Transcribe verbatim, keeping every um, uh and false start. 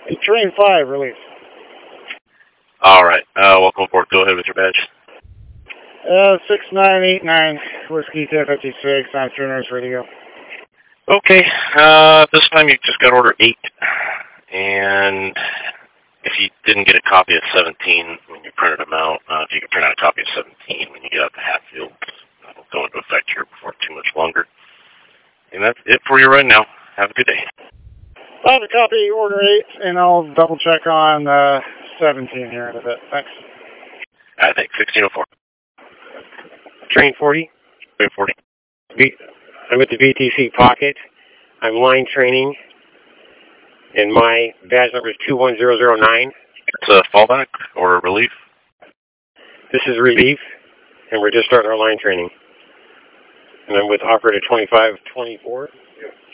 Train five, release. All right. Uh, welcome aboard. Go ahead with your badge. Uh, six nine eight nine, Whiskey ten fifty-six, on Turner's Radio. Okay. Uh, this time you just got order eight. And if you didn't get a copy of seventeen when you printed them out, uh, if you can print out a copy of seventeen when you get out to Hatfield, that'll go into effect here before too much longer. And that's it for you right now. Have a good day. I have a copy of order eight, and I'll double check on uh, seventeen here in a bit. Thanks. I think sixteen oh four. Train forty. Train forty. B- I'm at the V T C pocket. I'm line training, and my badge number is two one zero zero nine. It's a fallback or relief? This is relief, and we're just starting our line training. And I'm with operator twenty-five twenty-four.